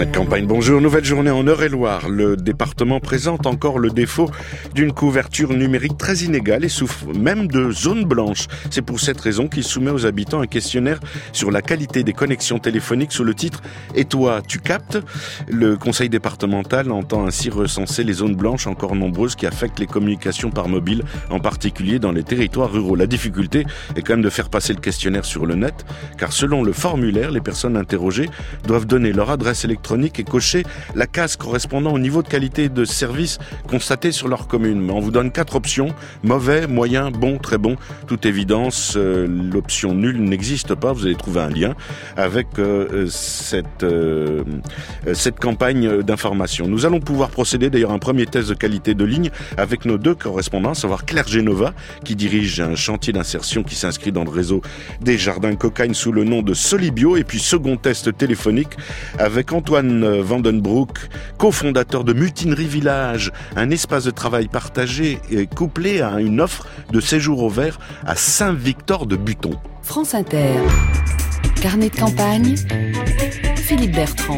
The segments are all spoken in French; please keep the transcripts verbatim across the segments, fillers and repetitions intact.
Carnet de campagne, bonjour. Nouvelle journée en Eure-et-Loir. Le département présente encore le défaut d'une couverture numérique très inégale et souffre même de zones blanches. C'est pour cette raison qu'il soumet aux habitants un questionnaire sur la qualité des connexions téléphoniques sous le titre « Et toi, tu captes ?» Le conseil départemental entend ainsi recenser les zones blanches encore nombreuses qui affectent les communications par mobile, en particulier dans les territoires ruraux. La difficulté est quand même de faire passer le questionnaire sur le net, car selon le formulaire, les personnes interrogées doivent donner leur adresse électronique et cocher la case correspondant au niveau de qualité de service constaté sur leur commune. Mais on vous donne quatre options: mauvais, moyen, bon, très bon. Toute évidence, euh, l'option nulle n'existe pas. Vous allez trouver un lien avec euh, cette euh, cette campagne d'information. Nous allons pouvoir procéder d'ailleurs à un premier test de qualité de ligne avec nos deux correspondants, à savoir Claire Genova, qui dirige un chantier d'insertion qui s'inscrit dans le réseau des Jardins Cocagne sous le nom de Solibio, et puis second test téléphonique avec Antoine Vandenbroek, cofondateur de Mutinerie Village, un espace de travail partagé et couplé à une offre de séjour au vert à Saint-Victor-de-Buton. France Inter, Carnet de campagne, Philippe Bertrand.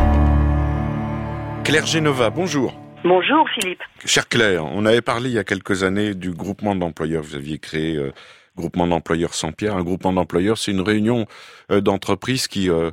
Claire Genova, bonjour. Bonjour Philippe. Chère Claire, on avait parlé il y a quelques années du groupement d'employeurs. Vous aviez créé euh, groupement d'employeurs Saint-Pierre. Un groupement d'employeurs, c'est une réunion euh, d'entreprises qui euh,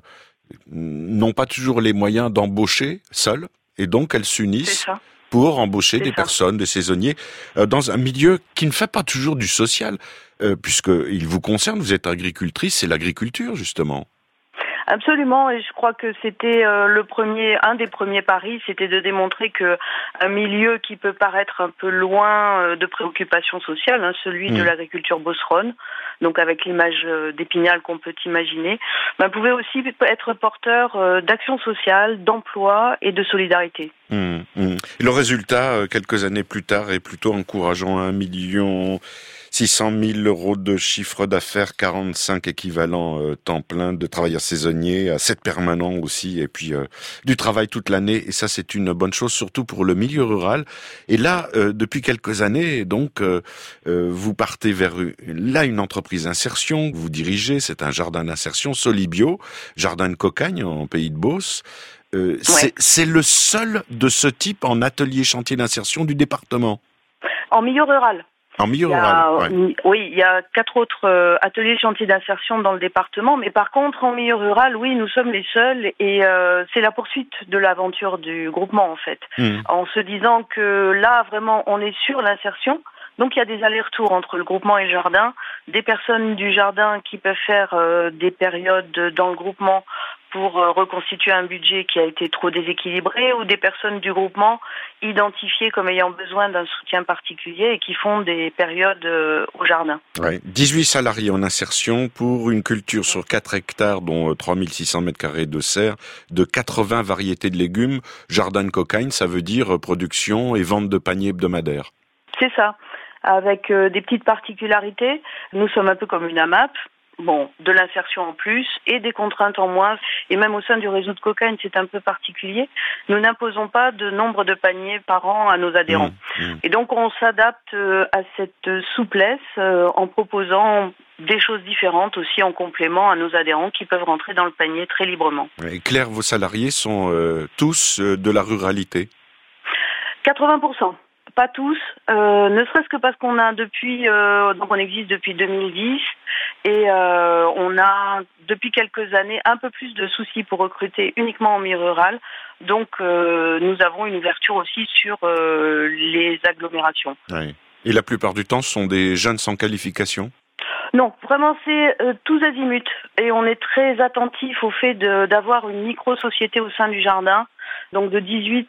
n'ont pas toujours les moyens d'embaucher seules, et donc elles s'unissent pour embaucher c'est des ça. personnes, des saisonniers, euh, dans un milieu qui ne fait pas toujours du social, euh, puisqu'il vous concerne, vous êtes agricultrice, c'est l'agriculture justement. Absolument, et je crois que c'était euh, le premier, un des premiers paris, c'était de démontrer que un milieu qui peut paraître un peu loin euh, de préoccupations sociales, hein, celui mmh. de l'agriculture beauceronne, donc avec l'image euh, d'Épinal qu'on peut imaginer, ben, pouvait aussi être porteur euh, d'action sociale, d'emploi et de solidarité. Mmh, mmh. Et le résultat, euh, quelques années plus tard, est plutôt encourageant. Un million six cent mille euros de chiffre d'affaires, quarante-cinq équivalents euh, temps plein de travailleurs saisonniers, à sept permanents aussi, et puis euh, du travail toute l'année. Et ça, c'est une bonne chose, surtout pour le milieu rural. Et là, euh, depuis quelques années, donc, euh, euh, vous partez vers là une entreprise d'insertion que vous dirigez. C'est un jardin d'insertion, Solibio, jardin de Cocagne en Pays de Beauce. Euh, ouais. c'est, c'est le seul de ce type en atelier chantier d'insertion du département. En milieu rural. En milieu il y a, rural, ouais. Oui, il y a quatre autres euh, ateliers chantiers d'insertion dans le département, mais par contre, en milieu rural, oui, nous sommes les seuls, et euh, c'est la poursuite de l'aventure du groupement, en fait, mmh. en se disant que là, vraiment, on est sur l'insertion. Donc, il y a des allers-retours entre le groupement et le jardin, des personnes du jardin qui peuvent faire euh, des périodes dans le groupement pour euh, reconstituer un budget qui a été trop déséquilibré, ou des personnes du groupement identifiées comme ayant besoin d'un soutien particulier et qui font des périodes euh, au jardin. Ouais. dix-huit salariés en insertion pour une culture sur quatre hectares, dont trois mille six cents mètres carrés de serre, de quatre-vingts variétés de légumes. Jardin de Cocagne, ça veut dire production et vente de paniers hebdomadaires. C'est ça. Avec euh, des petites particularités. Nous sommes un peu comme une AMAP. Bon, de l'insertion en plus et des contraintes en moins. Et même au sein du réseau de Cocagne, c'est un peu particulier. Nous n'imposons pas de nombre de paniers par an à nos adhérents. Mmh, mmh. Et donc, on s'adapte à cette souplesse euh, en proposant des choses différentes aussi en complément à nos adhérents qui peuvent rentrer dans le panier très librement. Et Claire, vos salariés sont euh, tous euh, de la ruralité ? quatre-vingts pour cent. Pas tous, euh, ne serait-ce que parce qu'on a depuis, euh, donc on existe depuis deux mille dix, et euh, on a depuis quelques années un peu plus de soucis pour recruter uniquement en milieu rural. Donc euh, nous avons une ouverture aussi sur euh, les agglomérations. Oui. Et la plupart du temps, ce sont des jeunes sans qualification ? Non, vraiment c'est euh, tous azimuts, et on est très attentif au fait de, d'avoir une micro-société au sein du jardin, donc de dix-huit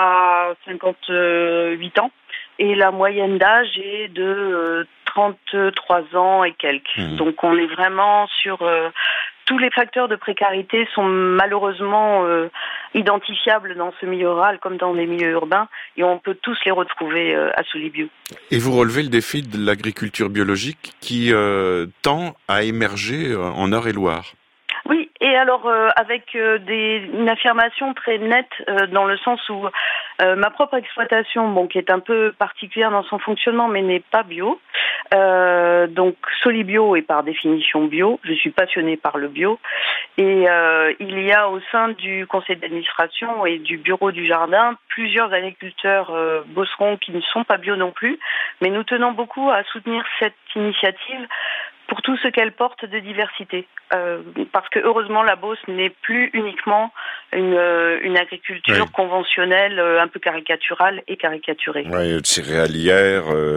à cinquante-huit ans, et la moyenne d'âge est de euh, trente-trois ans et quelques. Mmh. Donc on est vraiment sur... Euh, tous les facteurs de précarité sont malheureusement euh, identifiables dans ce milieu rural comme dans les milieux urbains, et on peut tous les retrouver euh, à Solibio. Et vous relevez le défi de l'agriculture biologique qui euh, tend à émerger en Eure-et-Loir. Oui, et alors euh, avec euh, des, une affirmation très nette euh, dans le sens où euh, ma propre exploitation, bon, qui est un peu particulière dans son fonctionnement, mais n'est pas bio. Euh, donc Solibio est par définition bio. Je suis passionnée par le bio, et euh, il y a au sein du conseil d'administration et du bureau du jardin plusieurs agriculteurs euh, bosserons qui ne sont pas bio non plus, mais nous tenons beaucoup à soutenir cette initiative pour tout ce qu'elle porte de diversité. Euh, parce que heureusement, la Beauce n'est plus uniquement une, euh, une agriculture oui. conventionnelle, euh, un peu caricaturale et caricaturée. Oui, céréalière, euh,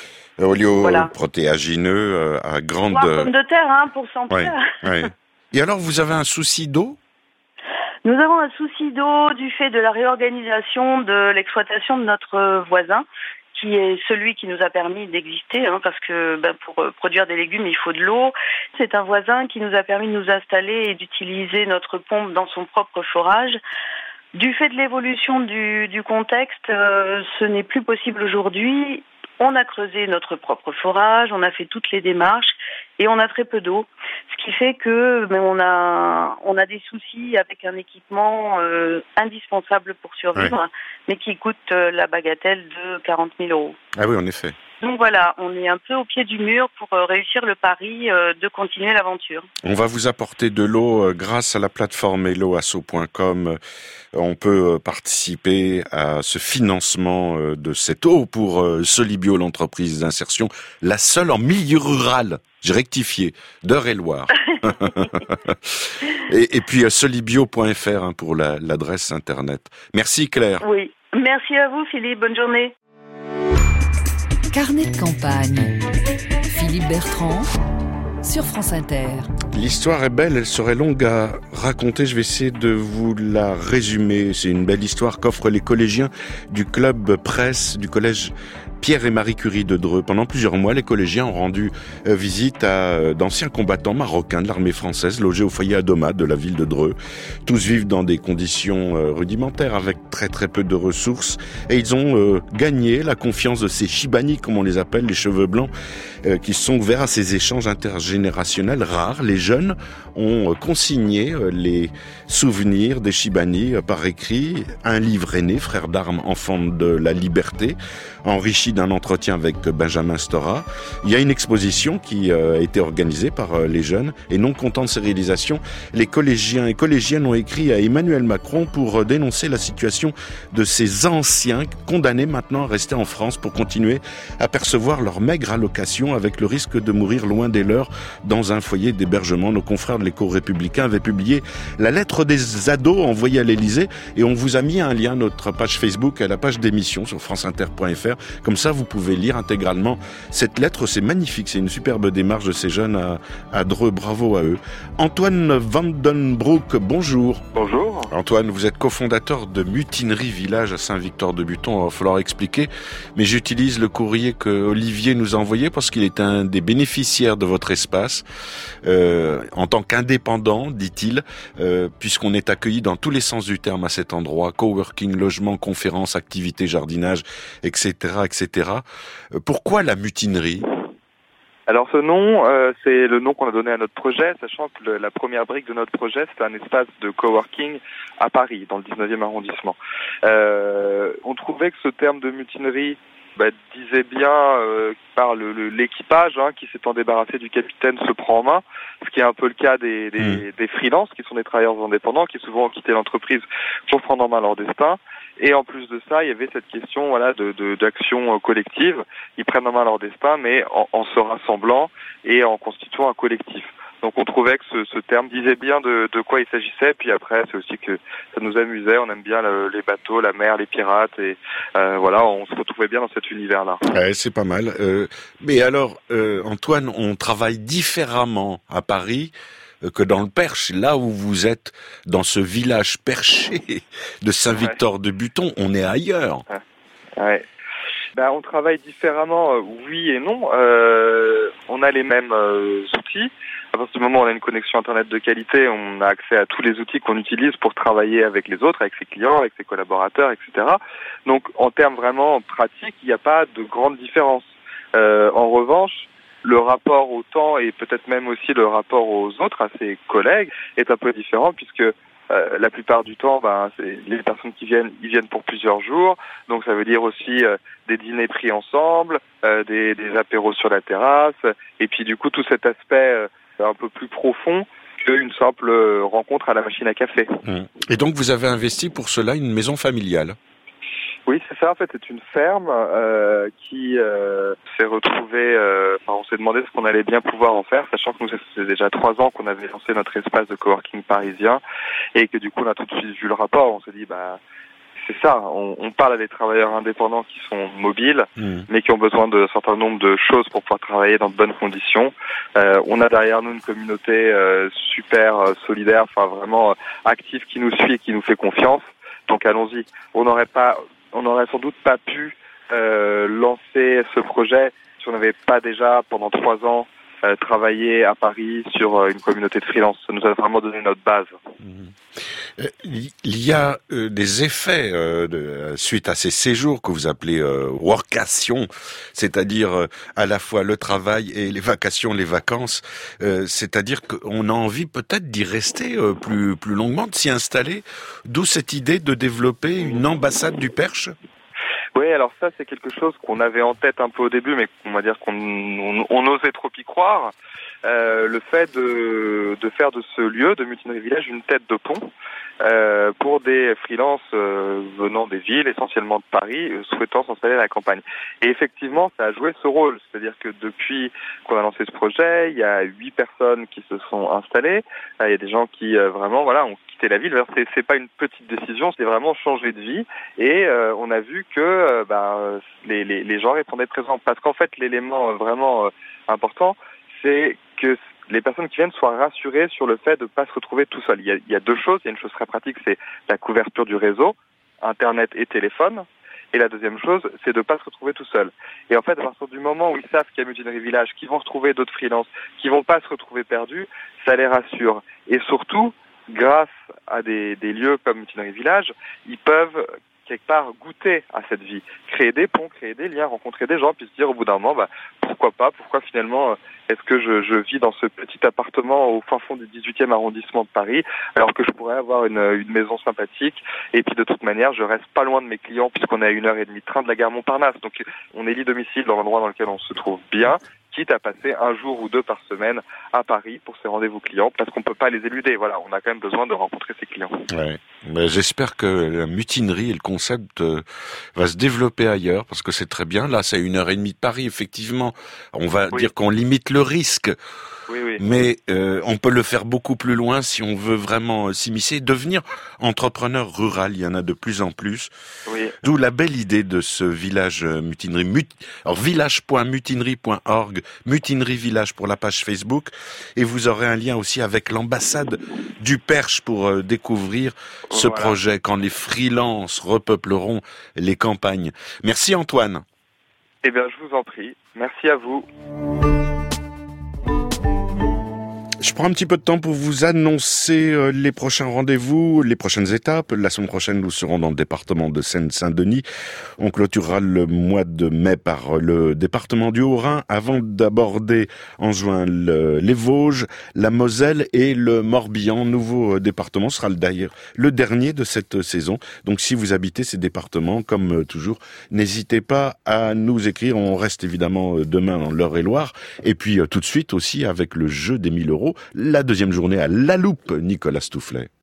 olio-protéagineux euh, à grande... Voire pommes de terre, hein, pour sentir. Oui, oui. Et alors, vous avez un souci d'eau ? Nous avons un souci d'eau du fait de la réorganisation de l'exploitation de notre voisin, qui est celui qui nous a permis d'exister, hein, parce que ben, pour euh, produire des légumes, il faut de l'eau. C'est un voisin qui nous a permis de nous installer et d'utiliser notre pompe dans son propre forage. Du fait de l'évolution du, du contexte, euh, ce n'est plus possible aujourd'hui. On a creusé notre propre forage, on a fait toutes les démarches et on a très peu d'eau, ce qui fait que ben, on a on a des soucis avec un équipement euh, indispensable pour survivre, ouais. mais qui coûte euh, la bagatelle de quarante mille euros. Ah oui, en effet. Donc voilà, on est un peu au pied du mur pour euh, réussir le pari euh, de continuer l'aventure. On va vous apporter de l'eau euh, grâce à la plateforme hello asso point com. On peut euh, participer à ce financement euh, de cette eau pour euh, Solibio, l'entreprise d'insertion, la seule en milieu rural. J'ai rectifié, d'Eure-et-Loire. et, et puis euh, solibio point f r hein, pour la, l'adresse internet. Merci Claire. Oui, merci à vous Philippe, bonne journée. Carnet de campagne. Philippe Bertrand sur France Inter. L'histoire est belle, elle serait longue à raconter. Je vais essayer de vous la résumer. C'est une belle histoire qu'offrent les collégiens du club presse du collège Pierre et Marie Curie de Dreux. Pendant plusieurs mois, les collégiens ont rendu visite à d'anciens combattants marocains de l'armée française logés au foyer Adoma de la ville de Dreux. Tous vivent dans des conditions rudimentaires avec très très peu de ressources et ils ont euh, gagné la confiance de ces Chibani, comme on les appelle, les cheveux blancs, euh, qui sont ouverts à ces échanges intergénérationnels rares. Les jeunes ont consigné les souvenirs des Chibani par écrit, un livre est né, Frères d'armes, enfants de la liberté, enrichi d'un entretien avec Benjamin Stora. Il y a une exposition qui a été organisée par les jeunes et non contents de ces réalisations, les collégiens et collégiennes ont écrit à Emmanuel Macron pour dénoncer la situation de ces anciens condamnés maintenant à rester en France pour continuer à percevoir leur maigre allocation avec le risque de mourir loin des leurs dans un foyer d'hébergement. Nos confrères de l'Écho républicain avaient publié la lettre des ados envoyée à l'Élysée et on vous a mis un lien à notre page Facebook, à la page d'émission sur franceinter point f r. Comme ça, vous pouvez lire intégralement cette lettre. C'est magnifique, c'est une superbe démarche de ces jeunes à, à Dreux. Bravo à eux. Antoine Vandenbroek, bonjour. Bonjour. Antoine, vous êtes cofondateur de Mutinerie Village à Saint-Victor-de-Buton. Il va falloir expliquer, mais j'utilise le courrier que Olivier nous a envoyé parce qu'il est un des bénéficiaires de votre espace. Euh, en tant qu'indépendant, dit-il, euh, puisqu'on est accueilli dans tous les sens du terme à cet endroit, coworking, logement, conférences, activités, jardinage, et cetera, et cetera. Euh, pourquoi la mutinerie ? Alors ce nom, euh, c'est le nom qu'on a donné à notre projet, sachant que le, la première brique de notre projet, c'est un espace de coworking à Paris, dans le dix-neuvième arrondissement. Euh, on trouvait que ce terme de mutinerie bah, disait bien euh, par le, le, l'équipage hein, qui s'étant débarrassé du capitaine se prend en main, ce qui est un peu le cas des, des, mmh. des freelances, qui sont des travailleurs indépendants, qui souvent ont quitté l'entreprise pour prendre en main leur destin. Et en plus de ça, il y avait cette question voilà de, de d'action collective. Ils prennent en main leur destin, mais en, en se rassemblant et en constituant un collectif. Donc on trouvait que ce, ce terme disait bien de, de quoi il s'agissait. Puis après, c'est aussi que ça nous amusait. On aime bien le, les bateaux, la mer, les pirates, et euh, voilà, on se retrouvait bien dans cet univers-là. Ouais, c'est pas mal. Euh, mais alors, euh, Antoine, on travaille différemment à Paris que dans le Perche, là où vous êtes, dans ce village perché de Saint-Victor-de-Buton, on est ailleurs. Ouais. ouais. Ben, on travaille différemment, euh, oui et non. Euh, on a les mêmes euh, outils. À partir du moment où on a une connexion Internet de qualité, on a accès à tous les outils qu'on utilise pour travailler avec les autres, avec ses clients, avec ses collaborateurs, et cetera. Donc, en termes vraiment pratiques, il n'y a pas de grande différence. Euh, en revanche, le rapport au temps et peut-être même aussi le rapport aux autres, à ses collègues, est un peu différent puisque euh, la plupart du temps, ben, c'est les personnes qui viennent, ils viennent pour plusieurs jours. Donc ça veut dire aussi euh, des dîners pris ensemble, euh, des, des apéros sur la terrasse, et puis du coup tout cet aspect euh, un peu plus profond qu'une simple rencontre à la machine à café. Et donc vous avez investi pour cela une maison familiale? Oui, c'est ça. En fait, c'est une ferme euh, qui euh, s'est retrouvée. Euh, enfin, on s'est demandé ce qu'on allait bien pouvoir en faire, sachant que nous, c'est déjà trois ans qu'on avait lancé notre espace de coworking parisien, et que du coup, on a tout de suite vu le rapport. On s'est dit, bah, c'est ça. On, on parle à des travailleurs indépendants qui sont mobiles, mmh. mais qui ont besoin d'un certain nombre de choses pour pouvoir travailler dans de bonnes conditions. Euh, on a derrière nous une communauté euh, super euh, solidaire, enfin vraiment euh, active, qui nous suit et qui nous fait confiance. Donc allons-y. On n'aurait pas On n'aurait sans doute pas pu euh, lancer ce projet si on n'avait pas déjà, pendant trois ans, euh, travaillé à Paris sur euh, une communauté de freelance. Ça nous a vraiment donné notre base. Mmh. Il y a euh, des effets euh, de, suite à ces séjours que vous appelez euh, workation, c'est-à-dire euh, à la fois le travail et les vacations, les vacances. Euh, c'est-à-dire qu'on a envie peut-être d'y rester euh, plus plus longuement, de s'y installer. D'où cette idée de développer une ambassade du Perche. Oui, alors ça c'est quelque chose qu'on avait en tête un peu au début, mais on va dire qu'on on, on osait trop y croire. Euh, le fait de, de faire de ce lieu, de Mutinerie Village, une tête de pont euh, pour des freelances euh, venant des villes, essentiellement de Paris, euh, souhaitant s'installer à la campagne. Et effectivement, ça a joué ce rôle. C'est-à-dire que depuis qu'on a lancé ce projet, il y a huit personnes qui se sont installées. Il y a des gens qui euh, vraiment, voilà, ont quitté la ville. Alors, c'est, c'est pas une petite décision, c'est vraiment changer de vie. Et euh, on a vu que euh, bah, les, les, les gens répondaient présents. Parce qu'en fait, l'élément euh, vraiment euh, important, c'est que les personnes qui viennent soient rassurées sur le fait de ne pas se retrouver tout seul. Il y a, il y a deux choses. Il y a une chose très pratique, c'est la couverture du réseau, Internet et téléphone. Et la deuxième chose, c'est de ne pas se retrouver tout seul. Et en fait, à partir du moment où ils savent qu'il y a Mutinerie Village, qu'ils vont retrouver d'autres freelances, qu'ils vont pas se retrouver perdus, ça les rassure. Et surtout, grâce à des, des lieux comme Mutinerie Village, ils peuvent quelque part goûter à cette vie, créer des ponts, créer des liens, rencontrer des gens, puis se dire au bout d'un moment, bah, pourquoi pas, pourquoi finalement est-ce que je, je vis dans ce petit appartement au fin fond du dix-huitième arrondissement de Paris, alors que je pourrais avoir une, une maison sympathique, et puis de toute manière, je reste pas loin de mes clients, puisqu'on est à une heure et demie de train de la gare Montparnasse, donc on élit domicile dans l'endroit dans lequel on se trouve bien, quitte à passer un jour ou deux par semaine à Paris pour ses rendez-vous clients, parce qu'on peut pas les éluder. Voilà, on a quand même besoin de rencontrer ses clients. Ouais. Mais j'espère que la mutinerie et le concept euh, va se développer ailleurs, parce que c'est très bien. Là, c'est une heure et demie de Paris, effectivement. On va oui. dire qu'on limite le risque. Oui, oui. Mais euh, on peut le faire beaucoup plus loin si on veut vraiment euh, s'immiscer, devenir entrepreneur rural. Il y en a de plus en plus. Oui. D'où la belle idée de ce village euh, mutinerie. Mut... Alors village point mutinerie point org, Mutinerie Village pour la page Facebook, et vous aurez un lien aussi avec l'ambassade du Perche pour euh, découvrir ce voilà. projet quand les freelances repeupleront les campagnes. Merci Antoine. Eh bien, je vous en prie. Merci à vous. Je prends un petit peu de temps pour vous annoncer les prochains rendez-vous, les prochaines étapes. La semaine prochaine, nous serons dans le département de Seine-Saint-Denis. On clôturera le mois de mai par le département du Haut-Rhin avant d'aborder en juin le, les Vosges, la Moselle et le Morbihan. Nouveau département sera d'ailleurs le dernier de cette saison. Donc si vous habitez ces départements, comme toujours, n'hésitez pas à nous écrire. On reste évidemment demain dans l'Eure-et-Loire. Et puis tout de suite aussi avec le jeu des mille euros. La deuxième journée à La Loupe, Nicolas Stoufflet.